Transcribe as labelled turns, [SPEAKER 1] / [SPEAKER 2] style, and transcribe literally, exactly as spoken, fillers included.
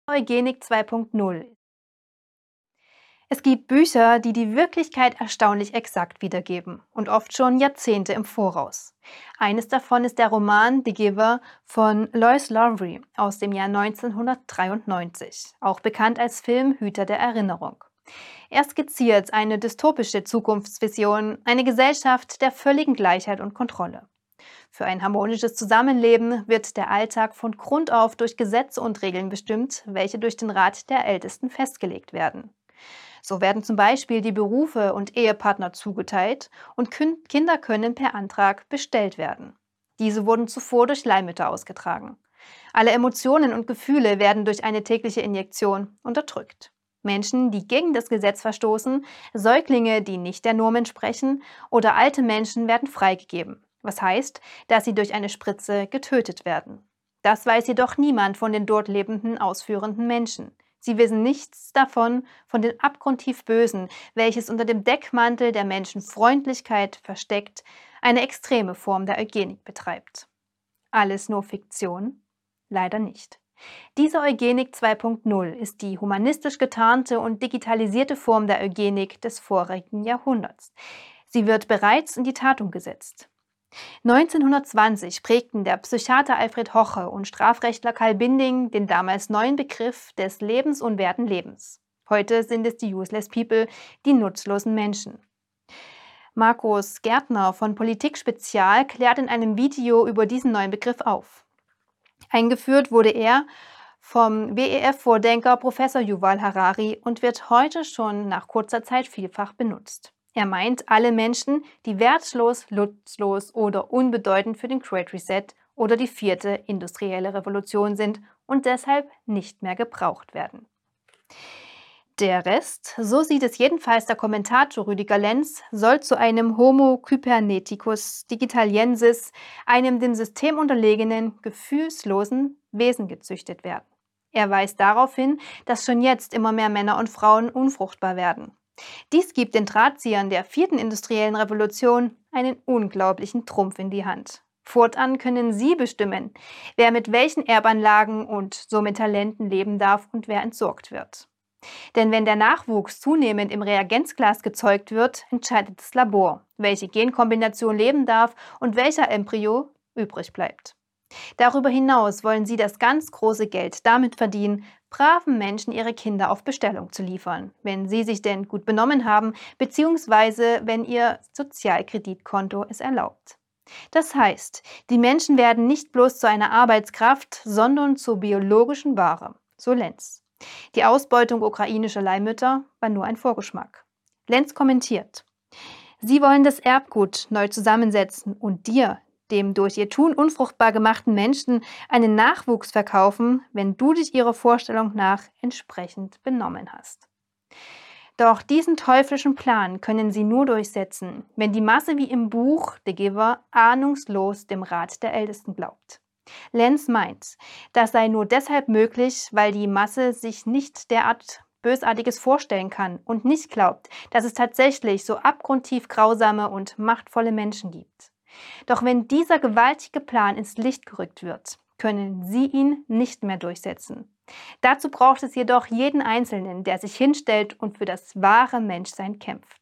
[SPEAKER 1] Eugenik zwei Punkt null. Es gibt Bücher, die die Wirklichkeit erstaunlich exakt wiedergeben und oft schon Jahrzehnte im Voraus. Eines davon ist der Roman The Giver von Lois Lowry aus dem Jahr neunzehnhundertdreiundneunzig, auch bekannt als Film Hüter der Erinnerung. Er skizziert eine dystopische Zukunftsvision, eine Gesellschaft der völligen Gleichheit und Kontrolle. Für ein harmonisches Zusammenleben wird der Alltag von Grund auf durch Gesetze und Regeln bestimmt, welche durch den Rat der Ältesten festgelegt werden. So werden zum Beispiel die Berufe und Ehepartner zugeteilt und Kün- Kinder können per Antrag bestellt werden. Diese wurden zuvor durch Leihmütter ausgetragen. Alle Emotionen und Gefühle werden durch eine tägliche Injektion unterdrückt. Menschen, die gegen das Gesetz verstoßen, Säuglinge, die nicht der Norm entsprechen oder alte Menschen werden freigegeben. Was heißt, dass sie durch eine Spritze getötet werden. Das weiß jedoch niemand von den dort lebenden ausführenden Menschen. Sie wissen nichts davon, von dem abgrundtief Bösen, welches unter dem Deckmantel der Menschenfreundlichkeit versteckt, eine extreme Form der Eugenik betreibt. Alles nur Fiktion? Leider nicht. Diese Eugenik zwei Punkt null ist die humanistisch getarnte und digitalisierte Form der Eugenik des vorigen Jahrhunderts. Sie wird bereits in die Tat umgesetzt. neunzehnhundertzwanzig prägten der Psychiater Alfred Hoche und Strafrechtler Karl Binding den damals neuen Begriff des lebensunwerten Lebens. Heute sind es die Useless People, die nutzlosen Menschen. Markus Gärtner von Politik Spezial klärt in einem Video über diesen neuen Begriff auf. Eingeführt wurde er vom W E F-Vordenker Professor Yuval Harari und wird heute schon nach kurzer Zeit vielfach benutzt. Er meint alle Menschen, die wertlos, nutzlos oder unbedeutend für den Great Reset oder die vierte industrielle Revolution sind und deshalb nicht mehr gebraucht werden. Der Rest, so sieht es jedenfalls der Kommentator Rüdiger Lenz, soll zu einem Homo Cyberneticus Digitaliensis, einem dem System unterlegenen, gefühlslosen Wesen gezüchtet werden. Er weist darauf hin, dass schon jetzt immer mehr Männer und Frauen unfruchtbar werden. Dies gibt den Drahtziehern der vierten industriellen Revolution einen unglaublichen Trumpf in die Hand. Fortan können sie bestimmen, wer mit welchen Erbanlagen und somit Talenten leben darf und wer entsorgt wird. Denn wenn der Nachwuchs zunehmend im Reagenzglas gezeugt wird, entscheidet das Labor, welche Genkombination leben darf und welcher Embryo übrig bleibt. Darüber hinaus wollen sie das ganz große Geld damit verdienen, braven Menschen ihre Kinder auf Bestellung zu liefern, wenn sie sich denn gut benommen haben, beziehungsweise wenn ihr Sozialkreditkonto es erlaubt. Das heißt, die Menschen werden nicht bloß zu einer Arbeitskraft, sondern zur biologischen Ware, so Lenz. Die Ausbeutung ukrainischer Leihmütter war nur ein Vorgeschmack. Lenz kommentiert: Sie wollen das Erbgut neu zusammensetzen und dir, dem durch ihr Tun unfruchtbar gemachten Menschen, einen Nachwuchs verkaufen, wenn du dich ihrer Vorstellung nach entsprechend benommen hast. Doch diesen teuflischen Plan können sie nur durchsetzen, wenn die Masse wie im Buch The Giver ahnungslos dem Rat der Ältesten glaubt. Lenz meint, das sei nur deshalb möglich, weil die Masse sich nicht derart Bösartiges vorstellen kann und nicht glaubt, dass es tatsächlich so abgrundtief grausame und machtvolle Menschen gibt. Doch wenn dieser gewaltige Plan ins Licht gerückt wird, können sie ihn nicht mehr durchsetzen. Dazu braucht es jedoch jeden Einzelnen, der sich hinstellt und für das wahre Menschsein kämpft.